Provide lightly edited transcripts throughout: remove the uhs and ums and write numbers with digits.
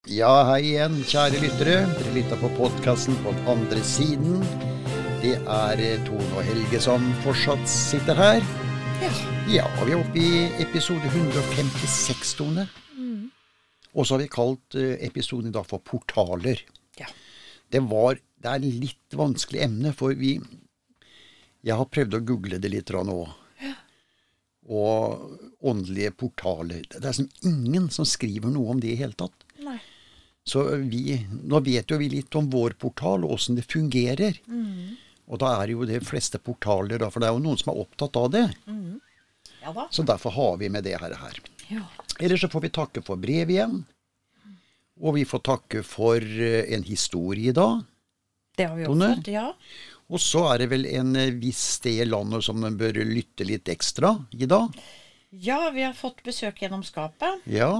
Ja, hei igjen, kjære lyttere. Dere lytter på podcasten på den andre siden. Det Tone og Helge som fortsatt sitter her. Ja, og vi oppe i episode 156, Tone. Og så har vi kalt episoden i dag for portaler. Ja. Det litt vanskelig emne, for jeg har prøvd å google det litt nå. Ja. Og åndelige portaler. Det som ingen som skriver noe om det i hele tatt. Nei. Så nå vet jo vi litt om vår portal, og hvordan det fungerer. Og da det jo de fleste portaler, da, for det jo noen som opptatt av det. Ja da. Så derfor har vi med det her. Ja. Ellers så får vi takke for brev igjen. Og vi får takke for en historie da. Det har vi jo Tone? fått, ja. Og så det vel en viss sted i landet som man bør lytte litt ekstra i dag. Ja, vi har fått besøk gjennom skapet. Ja,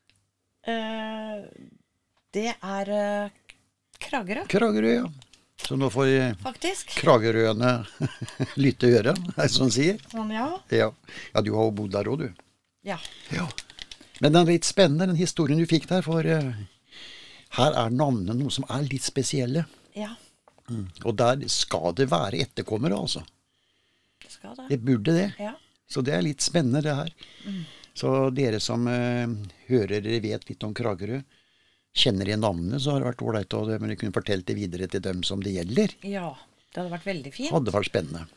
Det Kragerø, Kragerø, ja. Så nå får faktisk. Kragerøene lytte i øret, som sier. Sånn, ja. Ja, du har jo bodd der også, du. Ja. Ja. Men den litt spennende, den historien du fikk der, for her navnene noe som litt spesielle. Ja, Og der skal det være etterkommere, altså. det skal det. Det burde det. Ja. Så det litt spennende, det her. Så dere som hører, dere vet litt om Kragerø, kjenner igjen navnene, så har det vært ålreit, og dere kunne fortelle det videre til dem som det gjelder. Ja, det hadde vært veldig fint. Hadde vært spennende.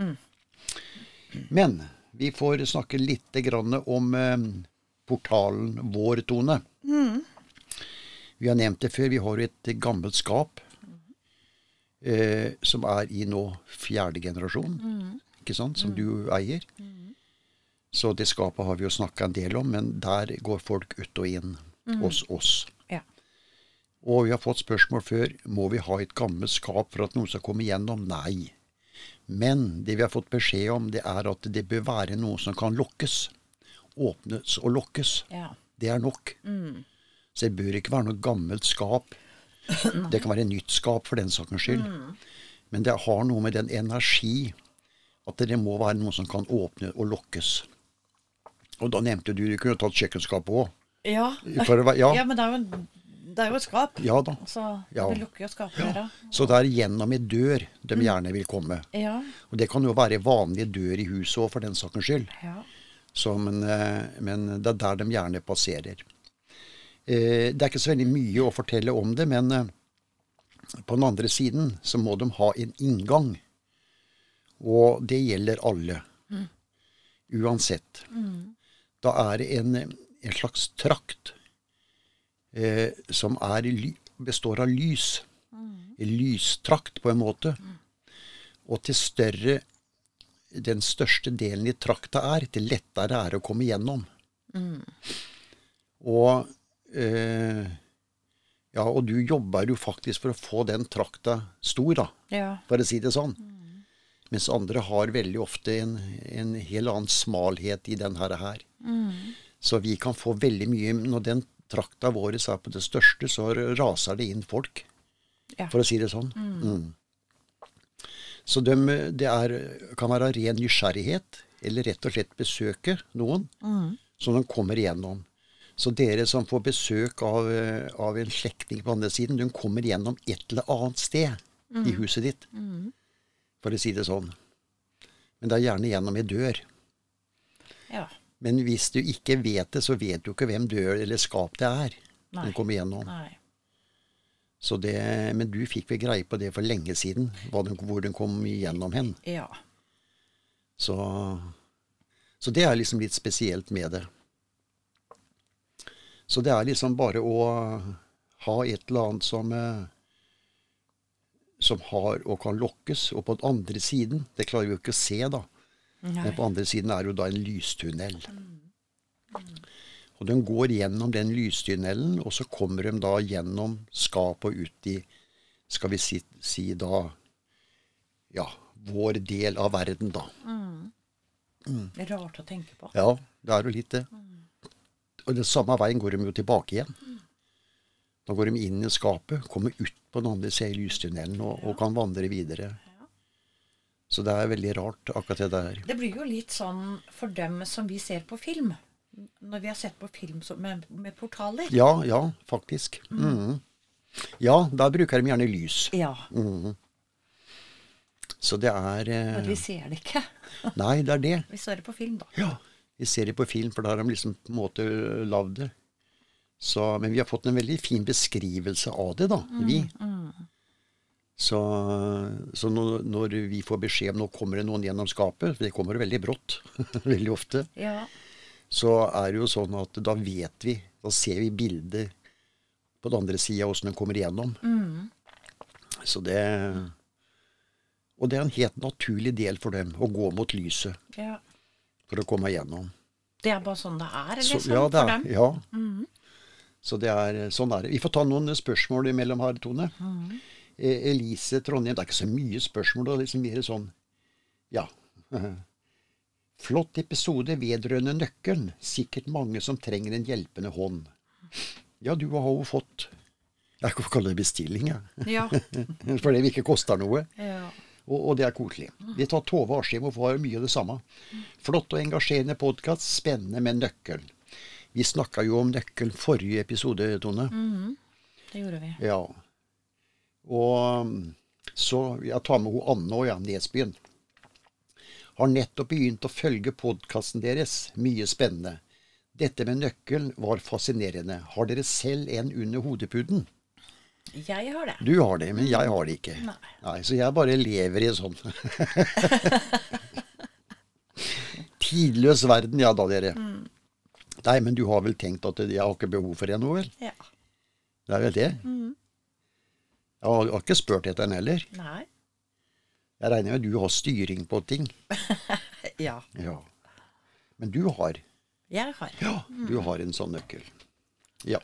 Men vi får snakke litt grann om portalen vår, Tone. Vi har nevnt det før, vi har et gammelt skap som i nå 4. generasjon, ikke sant, som du eier. Så det skapet har vi jo snakket en del om, men der går folk ut og inn hos oss. Ja. Og vi har fått spørsmål før, må vi ha et gammelt skap for at noen skal komme igjennom? Nei. Men det vi har fått beskjed om, det at det bør være noe som kan lukkes. Åpnes og lukkes. Ja. Det nok. Så det bør ikke være noe gammelt skap. Det kan være et nytt skap for den sakens skyld. Men det har noe med den energi, at det må være noe som kan åpne og lukkes. Og da nevnte du kunne tatt kjøkkenskapet også. Ja. Ja. Ja, men det jo et skap. Ja da. Så Ja. vi lukker jo skapet her da. Så det gjennom en dør de gjerne vil komme. Ja. Og det kan jo være vanlige dør i huset også, for den sakens skyld. Ja. Så, men det der de gjerne passerer. Det ikke så veldig mye å fortelle om det, men på den andre siden så må de ha en inngang. Og det gjelder alle. Uansett. Da det en slags trakt som består av lys. En lystrakt på en måte. Og til den største delen i trakta til lettere å komme gjennom. Og ja, og du jobber jo faktisk for å få den trakta stor, da, Ja. for å si det sånn. Mens andre har veldig ofte en helt annen smalhet i den her. Så vi kan få veldig mye, når den trakta vår på det største, så raser det inn folk, Ja. for å si det sånn. Så det kan være ren nysgjerrighet, eller rett og slett besøke noen, som de kommer igjennom. Så dere som får besøk av en slektning på andre siden, de kommer gjennom et eller annet sted i huset ditt, for å si det sånn. Men det gjerne gjennom en dør. Ja. Men hvis du ikke vet det, så vet du ikke hvem dør eller skap det Nei. de kommer gjennom. Nei. Så men du fikk vel greie på det for lenge siden, hvor den kom igjennom hen. Ja. Så det liksom litt spesielt med det. Så det liksom bare å ha et eller annet som har og kan lokkes, og på den andre siden, det klarer vi jo ikke å se da, Nei. men på den andre siden jo da en lystunnel. Og de går gjennom den lystunnelen, og så kommer de da gjennom skapet og ut i, skal vi si da, ja, vår del av verden da. Det rart å tenke på. Ja, det jo litt det. Og den samme veien går de jo tilbake igjen. Da går de inn i skapet, kommer ut på den andre siden i lystunnelen og kan vandre videre. Så det veldig rart, akkurat det der. Det blir jo litt sånn for dem som vi ser på film. Når vi har sett på film med portaler. Ja, faktisk. Ja, da bruker de gjerne lys. Ja. Så det er Men vi ser det ikke. Nei, det er det. Vi ser det på film, da. Ja, vi ser det på film, for da har de liksom på en måte lagd det. Så, men vi har fått en veldig fin beskrivelse av det, da, vi. Så når vi får beskjed om nå kommer det noen gjennom skapet, for det kommer veldig brått, veldig ofte, Ja. så er det jo sånn at da vet vi, da ser vi bildet på den andre siden av hvordan den kommer igjennom. Så det, og det er en helt naturlig del for dem å gå mot lyset Ja. for å komme igjennom. Det er bare sånn det er, Så, liksom, ja, det for er, dem. ja. Så det er, sånn er det. Vi får ta noen spørsmål imellom her, Tone. Elise Trondheim, det er ikke så mye spørsmål, det er liksom mer sånn, ja. Flott episode vedrørende nøkkelen. Sikkert mange som trenger en hjelpende hånd. Ja, du har jo fått, jeg kan kalle det bestilling, ja. Ja. For det ikke koster noe. Ja. Og det er koselig. Vi tar Tove Askim og får mye av det samme. Flott og engasjerende podcast, spennende med nøkkelen. Vi snakket jo om nøkkelen forrige episode, Tone. Det gjorde vi. Ja. Og så jeg tar med hun Anne og Jan Nesbyen. Har nettopp begynt å følge podcasten deres. Mye spennende. Dette med nøkkelen var fascinerende. Har dere selv en under hodepuden? Jeg har det. Du har det, men jeg har det ikke. Nei. Så jeg bare lever i en sånn tidløs verden, ja da, dere. Nei, men du har vel tenkt at jeg har ikke behov for det nå, vel? Ja. Det er vel det? Jeg har ikke spurt etter den heller. Nei. Jeg regner med at du har styring på ting. Ja. Ja. Men du har. Jeg har. Ja, du har en sånn nøkkel. Ja.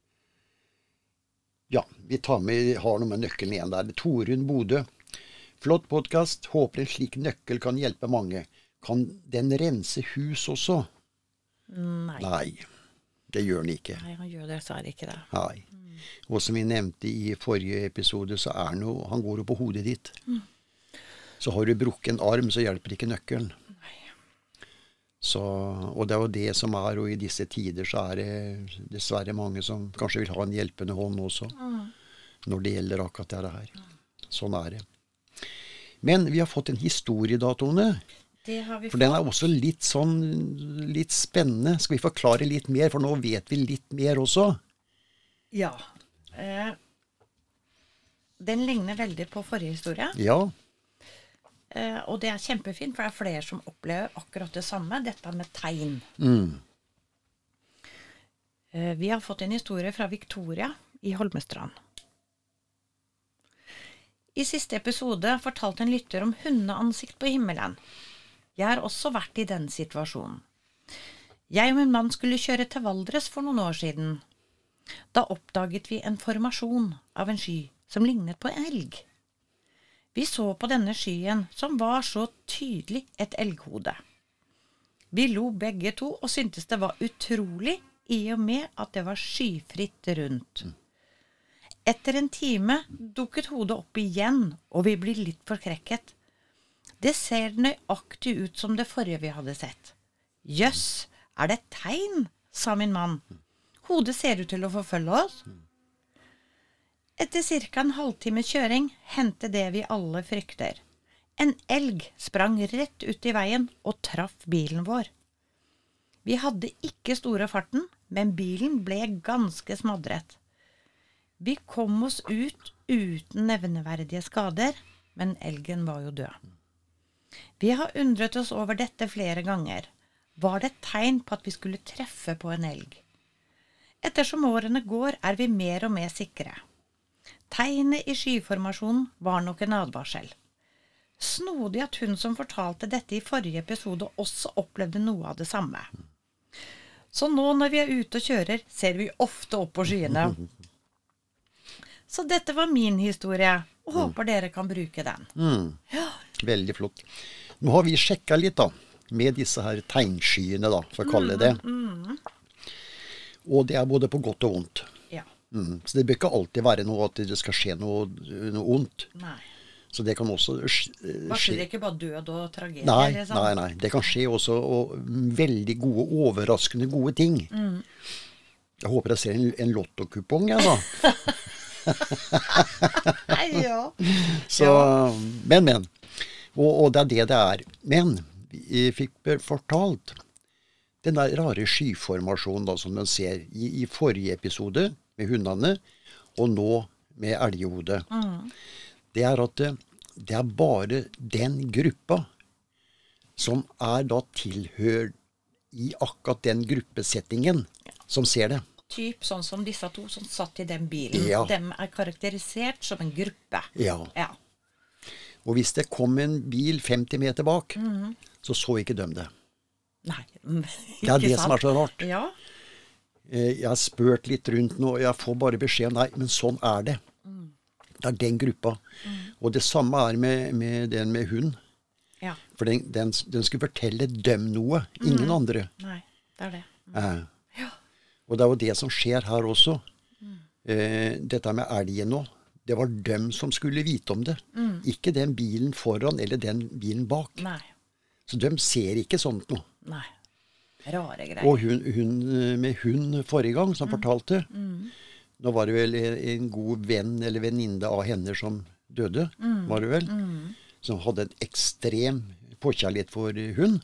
Ja, vi har noe med nøkkelen igjen der. Torunn Bodø. Flott podcast. Håper en slik nøkkel kan hjelpe mange. Kan den rense hus også? Nei. Nei, det gjør den ikke. Nei, han gjør dessverre ikke det. Nei. Og som vi nevnte i forrige episode, så er han går jo på hodet ditt. Så har du brukket en arm, så hjelper ikke nøkkelen. Så, og det er jo det som er, og i disse tider så er det dessverre mange som kanskje vil ha en hjelpende hånd også, når det gjelder akkurat det her. Sånn er det. Men vi har fått en historie da, Tone. Det har vi For den er også litt spennende. Skal vi forklare litt mer, for nå vet vi litt mer også. Ja. Den ligner veldig på forrige historie. Ja. Og det er kjempefint, for det er flere som opplever akkurat det samme, dette med tegn. Vi har fått en historie fra Victoria i Holmestrand. I siste episode fortalte en lytter om hundeansikt på himmelen. Jeg har også vært i den situasjonen. Jeg og min mann skulle kjøre til Valdres for noen år siden. Da oppdaget vi en formasjon av en sky som lignet på en elg. Vi så på denne skyen, som var så tydelig et elghode. Vi lo begge to og syntes det var utrolig, i og med at det var skyfritt rundt. Etter en time dukket hodet opp igjen, og vi ble litt forskrekket. Det ser nøyaktig ut som det forrige vi hadde sett. Jøss, er det et tegn, sa min mann. Hodet ser ut til å forfølge oss. Etter cirka en halvtime kjøring hendte det vi alle frykter. En elg sprang rett ut i veien og traff bilen vår. Vi hadde ikke store farten, men bilen ble ganske smadret. Vi kom oss ut uten nevneverdige skader, men elgen var jo død. Vi har undret oss over dette flere ganger. Var det et tegn på at vi skulle treffe på en elg? Ettersom årene går, er vi mer og mer sikre. Tegnet i skyformasjonen var nok en advarsel. Snodig at hun som fortalte dette i forrige episode også opplevde noe av det samme. Så nå når vi er ute og kjører, ser vi ofte opp på skyene. Så dette var min historie, og håper dere kan bruke den. Ja. Veldig flott. Nå har vi sjekket litt da, med disse her tegnskyene da, for å kalle det. Og det er både på godt og vondt. Ja. Så det bør ikke alltid være noe at det skal skje noe ondt. Nei. Så det kan også Varsler det ikke bare død og tragedie? Nei, liksom? nei. Det kan skje også og veldig gode, overraskende gode ting. Jeg håper jeg ser en lottokupong, jeg da. Ja. Så, men. Og det er det er. Men vi fikk fortalt den der rare skyformasjonen da, som man ser i forrige episode med hundene, og nå med elghodet. Det er at det er bare den gruppa som er da tilhør i akkurat den gruppesettingen som ser det. Typ sånn som disse to som satt i den bilen. Ja. De er karakterisert som en gruppe. Ja. Og hvis det kom en bil 50 meter bak, så ikke de det. Nei, Det er det som er så rart. Ja. Jeg har spurt litt rundt nå, og jeg får bare beskjed om nei, men sånn er det. Det er den gruppa. Og det samme er med den med hund. Ja. For den skulle fortelle dem noe, ingen andre. Nei, det er det. Ja. Og det er jo det som skjer her også. Dette med elgen nå, det var dem som skulle vite om det. Ikke den bilen foran eller den bilen bak. Nei. Så de ser ikke sånt noe. Nei. Rare greier. Og hun med hund forrige gang som fortalte, nå var det vel en god venn eller venninne av henne som døde, var det vel, som hadde en ekstrem påkjærlighet for hund.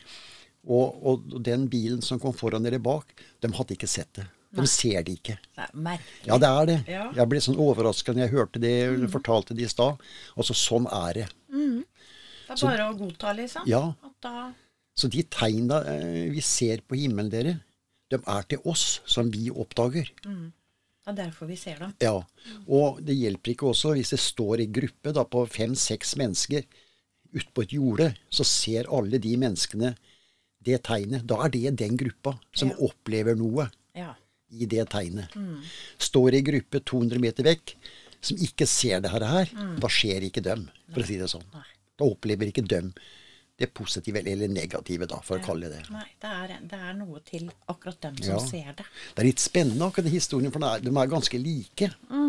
Og den bilen som kom foran eller bak, de hadde ikke sett det. De ser det ikke. Det er merkelig. Ja, det er det. Ja. Jeg ble sånn overrasket når jeg hørte det, fortalte det i stad. Altså, sånn er det. Det er bare å godta, liksom. Ja. At da... Så de tegna vi ser på himmelen, dere, de er til oss som vi oppdager. Det er derfor vi ser dem. Ja, og det hjelper ikke også hvis det står i gruppe da, på 5-6 mennesker ute på et jorde, så ser alle de menneskene det tegnet. Da er det den gruppa som opplever noe i det tegnet. Står i gruppe 200 meter vekk, som ikke ser det her, da skjer ikke dem, for å si det sånn. Da opplever ikke dem det positive eller negative, da, for å kalle det. Nei, det er noe til akkurat dem som ser det. Det er litt spennende akkurat den historien, for de er ganske like.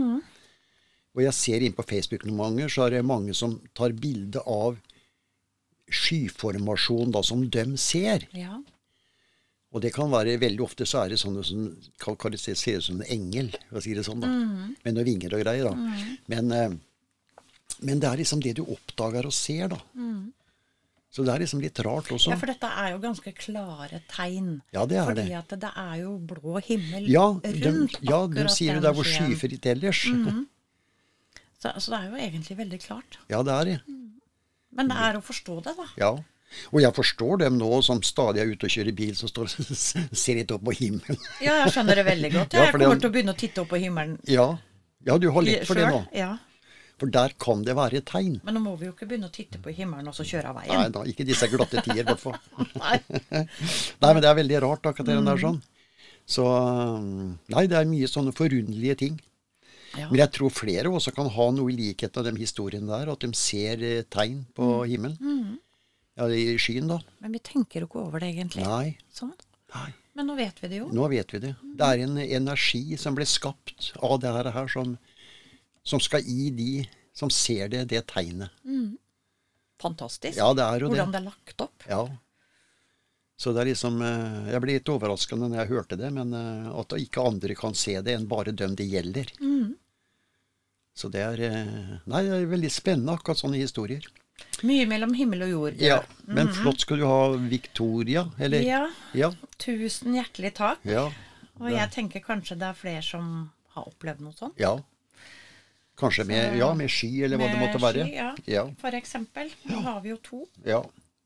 Og jeg ser inn på Facebook noen ganger, så er det mange som tar bilde av skyformasjon da, som de ser. Ja. Og det kan være, veldig ofte så er det sånne som kan se ut som en engel, for å si det sånn da. Med noen vinger og greier da. Men det er liksom det du oppdager og ser da. Så det er liksom litt rart også. Ja, for dette er jo ganske klare tegn. Ja, det er fordi det. at det er jo blå himmel rundt akkurat de sier jo det er hvor skyen. skyfritt ellers. Så det er jo egentlig veldig klart. Ja, det er det. Men det er å forstå det, da. Ja. Og jeg forstår dem nå som stadig er ute og kjører bil, som står og ser litt opp på himmelen. Ja, jeg skjønner det veldig godt. Ja, Jeg kommer til å begynne å titte opp på himmelen Ja, du har lett for det nå. Ja. For der kan det være et tegn. Men nå må vi jo ikke begynne å titte på himmelen og så kjøre av veien. Nei, da, ikke disse glatte tider, i hvert fall. Nei. Nei, men det er veldig rart akkurat det der sånn. Så, nei, det er mye sånne forunderlige ting. Ja. Men jeg tror flere også kan ha noe i likhet av de historiene der, at de ser tegn på himmelen. Ja, i skyen da. Men vi tenker jo ikke over det egentlig. Nei. Sånn. Nei. Men nå vet vi det jo. Nå vet vi det. Det er en energi som ble skapt av det her som skal gi de som ser det tegnet. Fantastisk. Ja, det er jo hvordan det. det er lagt opp. Ja. Så det er liksom, jeg ble litt overraskende når jeg hørte det, men at ikke andre kan se det enn bare dem det gjelder. Så det er, det er veldig spennende akkurat sånne historier. Mye mellom himmel og jord. Ja, men flott skal du ha, Victoria, eller? Ja. Tusen hjertelig takk. Ja. Og jeg tenker kanskje det er flere som har opplevd noe sånt. Ja. Kanskje med sky, eller hva det måtte være. Med sky, ja. For eksempel. Nå har vi jo 2. Ja.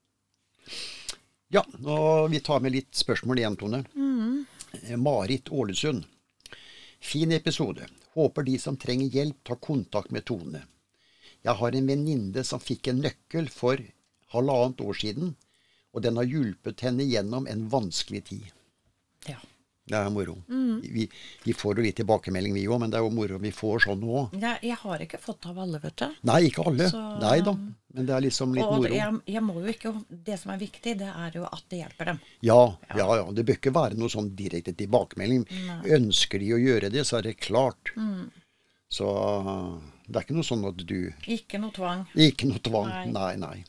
Ja, og vi tar med litt spørsmål igjen, Tone. Marit Ålesund. Fin episode. Håper de som trenger hjelp tar kontakt med Tone. Jeg har en venninne som fikk en nøkkel for 1,5 år siden, og den har hjulpet henne gjennom en vanskelig tid. Ja. Det er moro. Vi får jo litt tilbakemelding vi også, men det er jo moro vi får sånn også. Jeg har ikke fått av alle, vet du. Nei, ikke alle. Så... Nei da, men det er liksom litt moro. Og jeg må jo ikke, det som er viktig, det er jo at det hjelper dem. Ja. Det bør ikke være noe sånn direkte tilbakemelding. Nei. Ønsker de å gjøre det, så er det klart. Så Det er ikke noe sånn at du... Ikke noe tvang. Ikke noe tvang. Nei. Nei.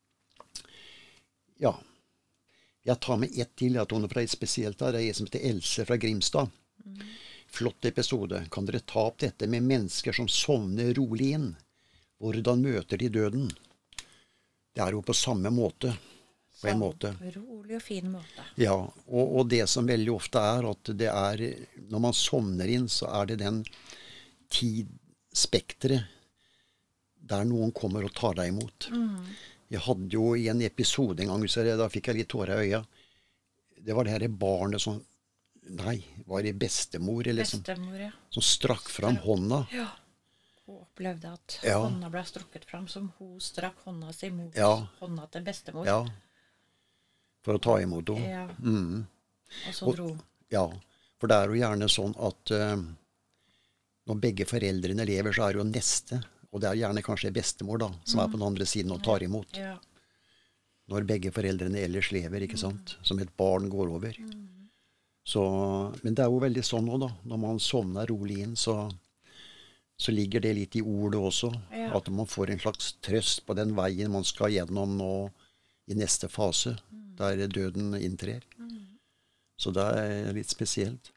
Ja. Jeg tar med ett til, Tone, fra et spesielt der. Det er en som heter Else fra Grimstad. Flott episode. Kan dere ta opp dette med mennesker som sovner rolig inn? Hvordan møter de døden? Det er jo på samme måte. På en måte. Rolig og fin måte. Ja, og det som veldig ofte er, at det er, når man sovner inn, så er det den tidspektret der noen kommer og tar deg imot. Jeg hadde jo i en episode en gang, da fikk jeg litt tårer i øya. Det var det her barnet som, var det bestemor, eller Bestemor, ja. som strakk fram hånda. Ja. Hun opplevde at Ja. hånda ble strukket fram som hun strakk hånda si mot Ja. hånda til bestemor. Ja, for å ta imot henne. Ja. Og så dro hun. Ja, for det er jo gjerne sånn at når begge foreldrene lever, så er det jo neste, og det er gjerne kanskje bestemor da, som er på den andre siden og tar imot. Ja. Når begge foreldrene ellers lever, ikke sant? Som et barn går over. Så, men det er jo veldig sånn nå da, når man sovner rolig inn, så ligger det litt i ordet også. Ja. At man får en slags trøst på den veien man skal gjennom nå i neste fase, der døden inntrer. Så det er litt spesielt.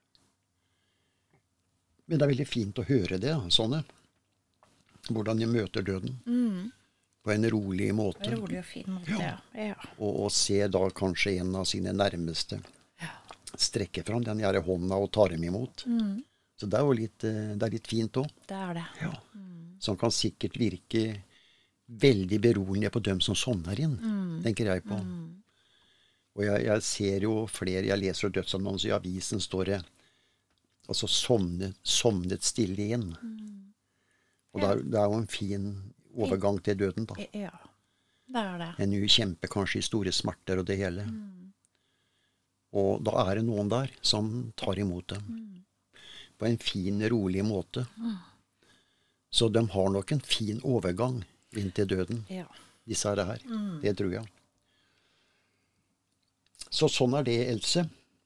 Men det er veldig fint å høre det, sånne. Hvordan de møter døden. På en rolig måte. Rolig og fin måte, ja. Og se da kanskje en av sine nærmeste strekke fram den her hånda og tar dem imot. Så det er jo litt, det er litt fint også. Det er det. Ja. Som kan sikkert virke veldig beroende på dem som sovner inn, tenker jeg på. Og jeg ser jo flere, jeg leser dødsannonser i avisen, står det, altså sovnet stille inn. Og det er jo en fin overgang til døden da. Ja, det er det. En kjemper kanskje i store smerter og det hele. Og da er det noen der som tar imot dem. På en fin, rolig måte. Så de har nok en fin overgang inn til døden. Ja. Disse her. Det tror jeg. Så sånn er det, Else.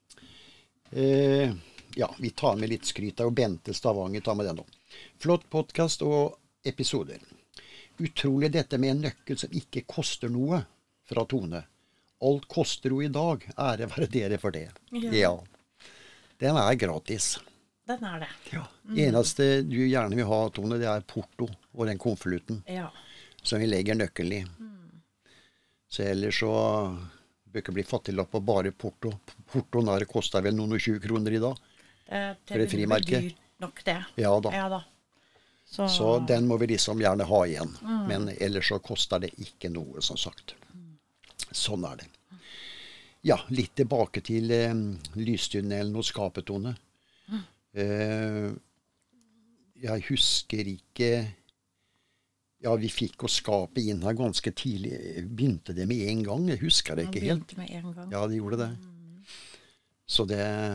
Ja, vi tar med litt skryt av Bente Stavanger, tar med den nå. Flott podcast og episoder. Utrolig dette med en nøkkel som ikke koster noe, fra Tone. Alt koster jo i dag, ære være dere for det. Ja. Den er gratis. Den er det. Ja. Eneste du gjerne vil ha, Tone, det er porto og den konvolutten Ja. som vi legger nøkkelen i. Så ellers så bør ikke bli fattiglapp på bare porto. Portoen der koster vel noen og 20 kroner i dag. Det det frimerke? blir dyrt nok det. Ja da. Ja da. Så den må vi liksom gjerne ha igjen. Men ellers så koster det ikke noe, som sagt. Sånn er det. Ja, litt tilbake til lystunnelen og skapetone. Jeg husker ikke... Ja, vi fikk å skape inn her ganske tidlig. Begynte det med en gang? Jeg husker det ikke helt. Begynte med en gang. Ja, det gjorde det. Så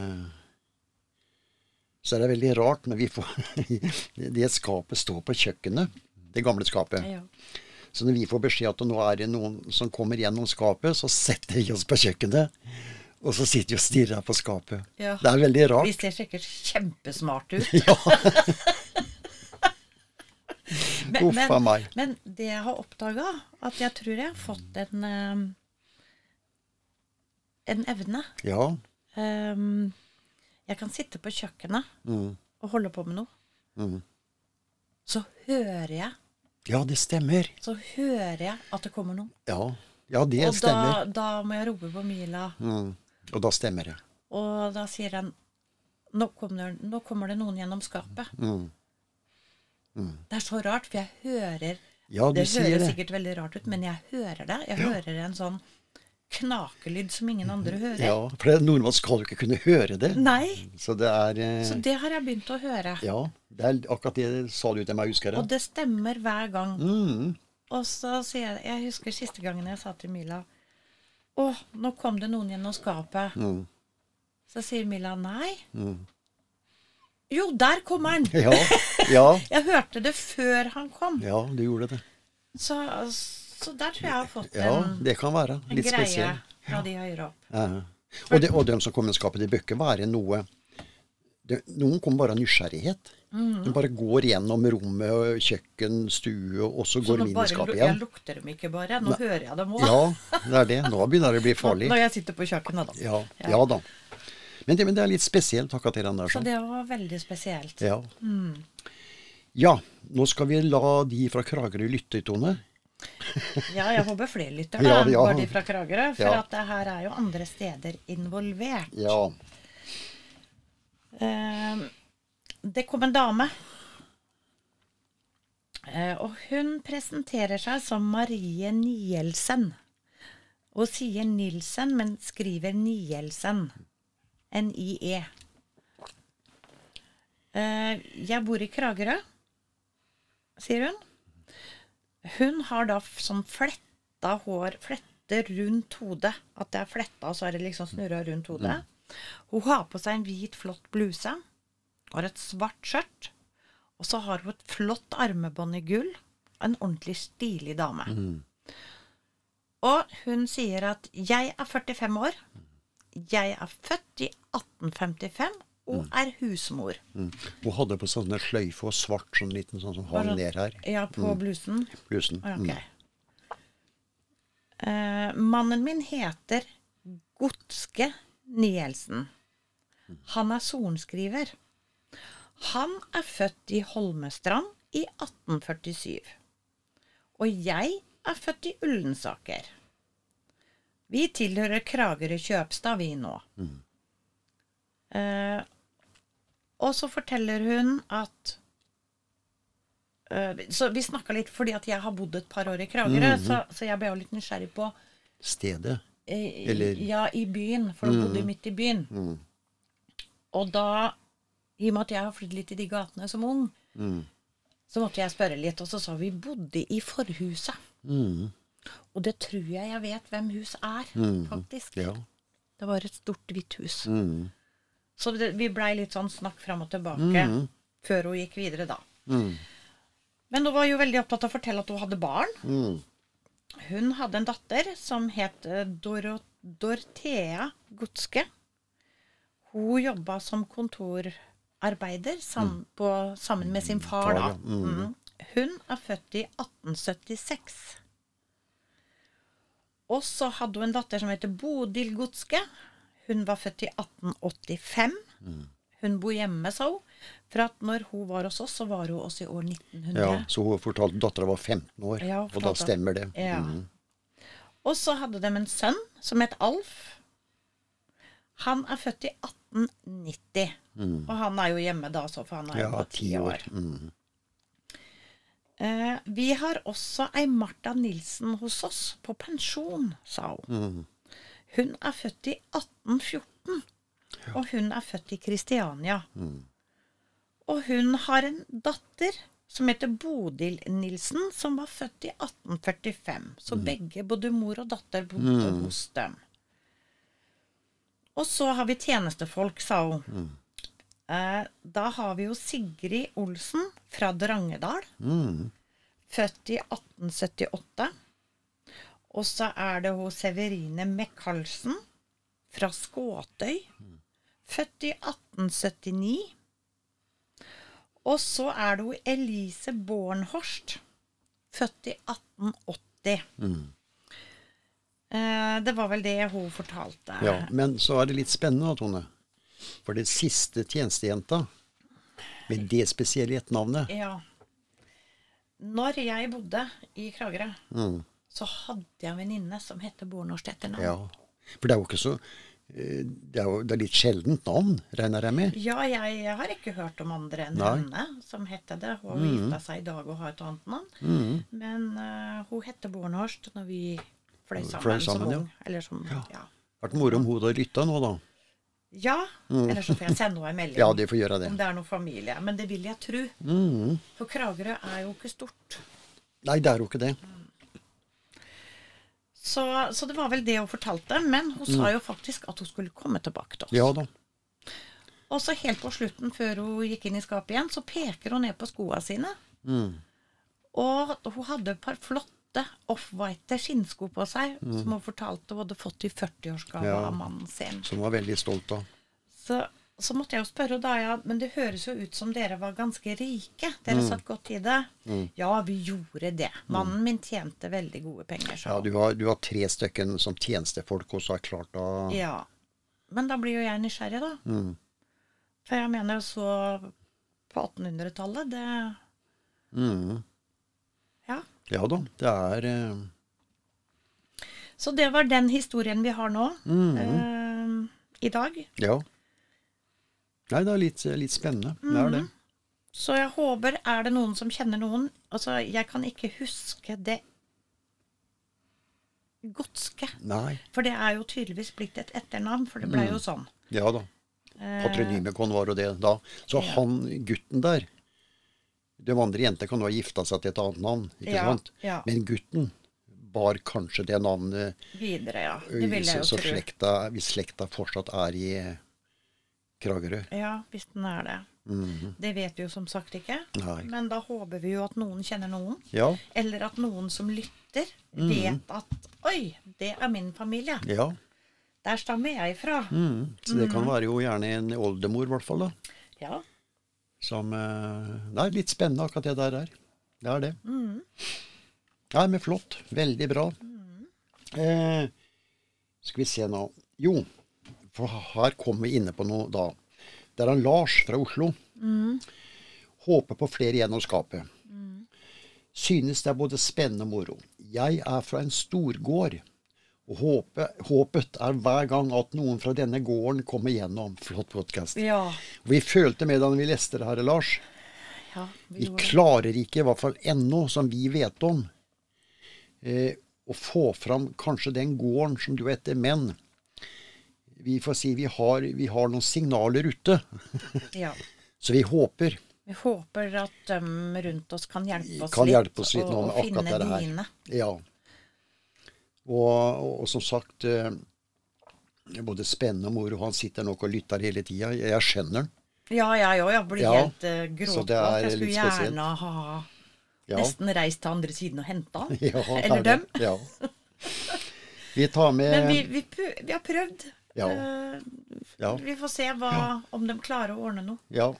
så er det veldig rart når vi får det skapet står på kjøkkenet, det gamle skapet. Ja. Så når vi får beskjed at nå er det noen som kommer gjennom skapet, så setter vi oss på kjøkkenet, og så sitter vi og stirrer på skapet. Ja. Det er veldig rart. Vi ser sikkert kjempesmart ut. Ja. Uffa meg. Men det jeg har oppdaget, at jeg tror jeg har fått en evne. Ja. Jeg kan sitte på kjøkkenet og holde på med noe. Så hører jeg Ja, det stemmer. at det kommer noe. Ja, det Og stemmer. da må jeg rope på Mila. Og da stemmer det. Og da sier han, nå kommer det noen gjennom skapet. Det er så rart, for jeg hører, Ja, du det sier høres det. sikkert veldig rart ut, men jeg hører det. Jeg hører en sånn knakelyd som ingen andre hører. Ja, for normalt skal du ikke kunne høre det. Nei, Så det er... så det har jeg begynt å høre. Ja, det er akkurat det sa du til meg, husker jeg. Og det stemmer hver gang. Og så sier jeg husker siste gangen jeg sa til Mila, nå kom det noen gjennom skapet. Så sier Mila, nei. Jo, der kommer han! Ja, Jeg hørte det før han kom. ja, du gjorde det. Så der tror jeg har fått Ja, det kan være en litt greie spesielt. fra de høyere opp. Ja. Og de som kommer i skapet, det bør ikke være noe... Noen kommer bare av nysgjerrighet. De bare går gjennom rommet, og kjøkken, stue, og så går de inn i skapet Jeg igjen. lukter dem ikke bare. Nå hører jeg dem også. Ja, det er det. Nå begynner det å bli farlig. Når jeg sitter på kjøkkenet, da. Ja da. Men det er litt spesielt akkurat det der. Så det var veldig spesielt. Ja. Ja, nå skal vi la de fra Kragerø lytte, Tone. Ja, jeg håper flere lytter da, Ja. bare de fra Kragerø, for Ja. at det her er jo andre steder involvert. Ja. Det kom en dame, og hun presenterer seg som Marie Nielsen, og sier Nilsen, men skriver Nielsen, N-I-E. Jeg bor i Kragerø, sier hun. Hun har da sånn fletta hår, flette rundt hodet, at det er fletta, og så er det liksom snurret rundt hodet. Hun har på seg en hvit, flott bluse, har et svart skjørt, og så har hun et flott armebånd i gull, en ordentlig stilig dame. Og hun sier at jeg er 45 år, jeg er født i 1855, og er husmor. Hun hadde på sånne sløyfe og svart, sånn liten sånn som hang ned her. Ja, på blusen. Blusen. Ok. Mannen min heter Godske Nielsen. Han er sorenskriver. Han er født i Holmestrand i 1847. Og jeg er født i Ullensaker. Vi tilhører Kragerø Kjøpstad, vi nå. Og så forteller hun at så vi snakket litt fordi at jeg har bodd et par år i Kragerø, så jeg ble jo litt nysgjerrig på Stedet? Eller? Ja, i byen, for hun bodde midt i byen. Og da, i og med at jeg har flyttet litt i de gatene som ung, så måtte jeg spørre litt, og så sa vi bodde i forhuset. Og det tror jeg vet hvem hus er, faktisk. Ja. Det var et stort hvitt hus. Så vi ble litt sånn snakk frem og tilbake før hun gikk videre da. Men hun var jo veldig opptatt av å fortelle at hun hadde barn. Hun hadde en datter som het Dorothea Godske. Hun jobbet som kontorarbeider sammen med sin far da. Hun er født i 1876. Og så hadde hun en datter som heter Bodil Godske. Hun var født i 1885. Hun bor hjemme, sa hun. For at når hun var hos oss, så var hun oss i år 1900. Ja, så hun fortalte datteren var 15 år, Ja, og da stemmer det. Ja. Og så hadde de en sønn som het Alf. Han er født i 1890. Og han er jo hjemme da, så for han er jo på 10 år. Vi har også ei Martha Nilsen hos oss på pensjon, sa hun. Hun er født i 1814, og hun er født i Kristiania. Og hun har en datter som heter Bodil Nilsen, som var født i 1845. Så begge, både mor og datter, bodde hos dem. Og så har vi tjenestefolk, sa hun. Da har vi jo Sigrid Olsen fra Drangedal, født i 1878. Og så er det hun Severine Mekkalsen fra Skåtøy, født i 1879. Og så er det hun Elise Bornhorst, født i 1880. Det var vel det hun fortalte. Ja, men så er det litt spennende, Tone. For det siste tjenestejenta, med det spesielle etternavnet. Ja. Når jeg bodde i Kragerø, så hadde jeg en venninne som hette Bornhorst etternavn. Ja, for det er jo ikke så... Det er litt sjeldent navn, regner jeg med. Ja, jeg har ikke hørt om andre enn henne som hette det. Hun har gifta seg i dag og har et annet navn. Men hun hette Bornhorst når vi fløy sammen som ung. Eller som, ja. Vært moro om hun hadde lyttet nå da. Ja, eller så får jeg sende henne en melding. Ja, det får gjøre det. Om det er noen familie. Men det vil jeg tro. For Kragerø er jo ikke stort. Nei, det er jo ikke det. Så det var vel det hun fortalte, men hun sa jo faktisk at hun skulle komme tilbake til oss. Ja da. Og så helt på slutten, før hun gikk inn i skapet igjen, så peker hun ned på skoene sine. Og hun hadde et par flotte off-white skinnsko på seg, som hun fortalte hun hadde fått i 40-årsgave av mannen sin. Som hun var veldig stolt av. Så Så måtte jeg jo spørre, da, ja, men det høres jo ut som dere var ganske rike. Dere satt godt i det. Ja, vi gjorde det. Mannen min tjente veldig gode penger. Så. Ja, du har 3 stykken som tjenestefolk, og så er klart da... Ja, men da blir jo jeg nysgjerrig da. For jeg mener så på 1800-tallet, det... Ja. Ja da, det er... Så det var den historien vi har nå, i dag. Ja. Nei, det er litt spennende. Det er det. Så jeg håper, er det noen som kjenner noen? Altså, jeg kan ikke huske det Godske. Nei. For det er jo tydeligvis blitt et etternavn, for det ble jo sånn. Ja da. Patronymikon var jo det da. Så han, gutten der, de andre jenter kan jo ha gifta seg til et annet navn, ikke sant? Ja. Men gutten bar kanskje det navnet videre, ja. Det vil jeg jo så tro. Hvis slekta fortsatt er i Kragerø. Ja, hvis den er det. Det vet vi jo som sagt ikke. Nei. Men da håper vi jo at noen kjenner noen. Ja. Eller at noen som lytter vet at, oi, det er min familie. Ja. Der stammer jeg fra. Så det kan være jo gjerne en oldemor i hvert fall da. Ja. Som, det er litt spennende akkurat det der er. Det er det. Ja, men flott. Veldig bra. Skal vi se nå. Jo, for her kommer vi inne på noe da. Det er han Lars fra Oslo. Håper på flere gjennom skapet. Synes det er både spennende og moro. Jeg er fra en storgård, og håpet er hver gang at noen fra denne gården kommer gjennom. Flott podcast. Ja. Vi følte med da vi leste det her, Lars. Ja, vi klarer ikke, i hvert fall ennå, som vi vet om, å få fram kanskje den gården som du heter, men vi får si vi har noen signaler ute. Ja. Så vi håper. Vi håper at de rundt oss kan hjelpe oss litt og finne dine. Ja. Og som sagt, både spennende og moro, han sitter nok og lytter hele tiden. Jeg skjønner den. Ja, jeg blir helt gråt. Jeg skulle gjerne ha nesten reist til andre siden og hentet han. Ja, eller dem. Ja. Vi tar med... Men vi har prøvd. Ja. Vi får se om de klarer å ordne noe. Ja.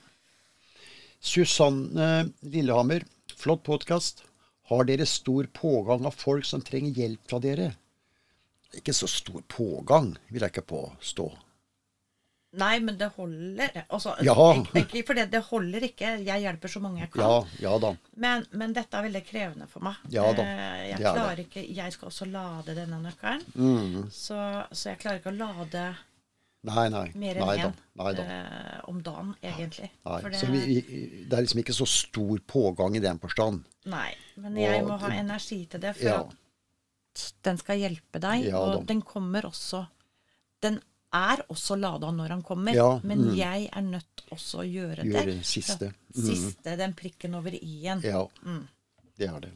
Susanne Lillehammer, flott podcast. Har dere stor pågang av folk som trenger hjelp fra dere? Ikke så stor pågang, vil jeg ikke påstå. Nei, men det holder. Altså, ikke for det holder ikke. Jeg hjelper så mange jeg kan. Ja da. Men dette er veldig krevende for meg. Ja da. Jeg klarer ikke, jeg skal også lade denne nøkkelen. Så jeg klarer ikke å lade mer enn om dagen, egentlig. Nei. Så det er liksom ikke så stor pågang i den forstand. Nei, men jeg må ha energi til det, for at den skal hjelpe deg. Og den kommer også, den er også ladet når han kommer, men jeg er nødt også å gjøre det. Gjøre siste. Siste, den prikken over i-en. Ja, det er det.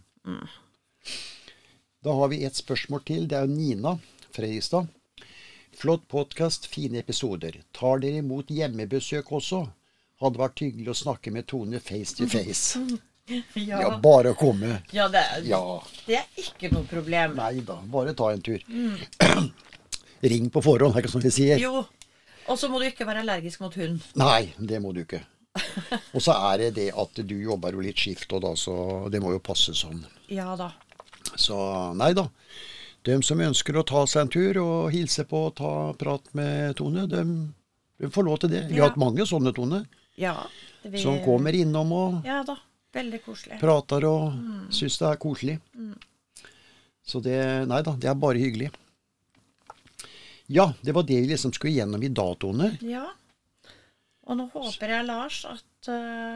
Da har vi et spørsmål til. Det er jo Nina Fredrikstad. Flott podcast, fine episoder. Tar dere imot hjemmebesøk også? Hadde vært hyggelig å snakke med Tone face to face. Ja, bare å komme. Ja, det er ikke noe problem. Neida, bare ta en tur. Ring på forhånd, er ikke sånn vi sier. Jo, og så må du ikke være allergisk mot hund. Nei, det må du ikke. Og så er det at du jobber jo litt skift, og da, så det må jo passe sånn. Ja da. Så neida. De som ønsker å ta seg en tur og hilse på og ta prat med Tone, de får lov til det. Vi har hatt mange sånne, Tone. Ja. Som kommer innom og veldig koselig. Prater og synes det er koselig. Så det er bare hyggelig. Ja, det var det vi liksom skulle gjennom i datoene. Ja, og nå håper jeg, Lars, at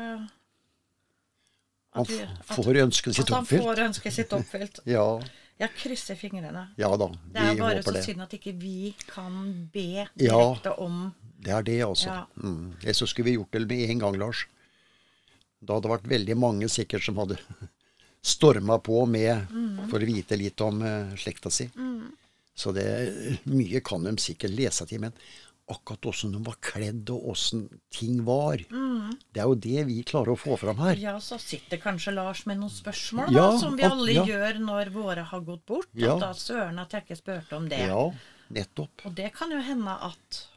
han får ønsket sitt oppfylt. At han får ønsket sitt oppfylt. Ja. Jeg krysser fingrene. Ja da, vi håper det. Det er bare så synd at ikke vi kan be direkte om... Det er det, altså. Ja. Så skulle vi gjort det med en gang, Lars. Da hadde det vært veldig mange sikkert som hadde stormet på med for å vite litt om slekta si. Så mye kan de sikkert lese til, men akkurat hvordan de var kledd og hvordan ting var, det er jo det vi klarer å få fram her. Ja, så sitter kanskje Lars med noen spørsmål som vi alle gjør når våre har gått bort, og da søren at jeg ikke spurte om det. Ja, nettopp. Og det kan jo hende at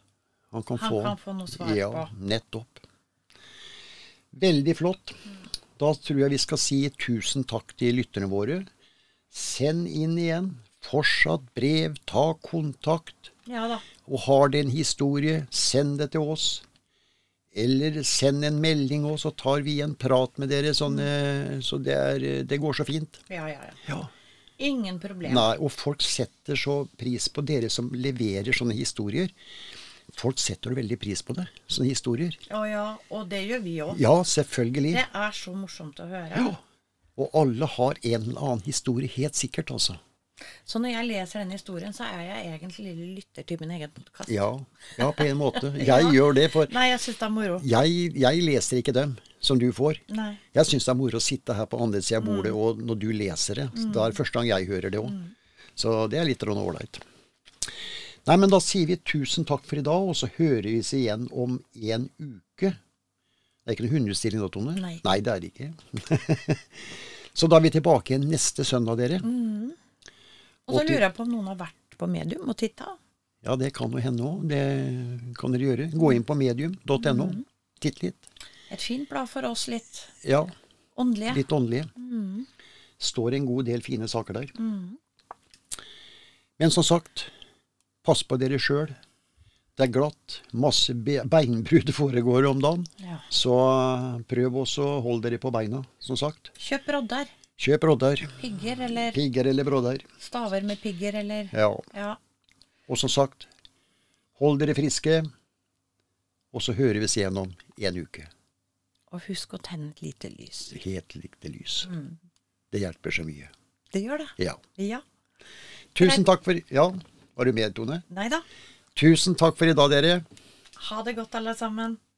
Han kan få noe svar ja, på. Nettopp. Veldig flott. Da tror jeg vi skal si tusen takk til lytterne våre. Send inn igjen. Fortsatt brev, ta kontakt. Ja da. Og har det en historie, send det til oss. Eller send en melding også, så tar vi en prat med dere. Så det går så fint. Ja. Ja. Ingen problem. Nei, og folk setter så pris på dere som leverer sånne historier. Folk setter veldig pris på det, sånne historier. Ja, og det gjør vi også. Ja, selvfølgelig. Det er så morsomt å høre. Ja, og alle har en eller annen historie, helt sikkert altså. Så når jeg leser den historien, så er jeg egentlig lille lytter til min egen podcast. Ja, på en måte. Jeg gjør det, for Nei, jeg synes det er moro. jeg leser ikke dem som du får. Nei. Jeg synes det er moro å sitte her på andre siden av bordet, og når du leser det, det er første gang jeg hører det også. Så det er litt ålreit. Nei, men da sier vi tusen takk for i dag, og så hører vi oss igjen om en uke. Det er ikke noen hundestilling da, Tone? Nei, det er det ikke. Så da er vi tilbake igjen neste søndag, dere. Og så lurer jeg på om noen har vært på Medium og tittet. Ja, det kan jo hende også. Det kan dere gjøre. Gå inn på medium.no. Titt litt. Et fint blad for oss, litt Ja, åndelige. litt åndelige. Står en god del fine saker der. Men som sagt, pass på dere selv. Det er glatt. Masse beinbrudd foregår om dagen. Ja. Så prøv også å holde dere på beina, som sagt. Kjøp rodder. Kjøp rodder. Pigger eller Pigger eller brodder. staver med pigger eller... Ja. Og som sagt, hold dere friske. Og så hører vi oss igjen om en uke. Og husk å tenne et lite lys. Helt lite lys. Det hjelper så mye. Det gjør det. Ja. Tusen takk for... Ja, var du med, Tone? Neida. Tusen takk for i dag, dere. Ha det godt, alle sammen.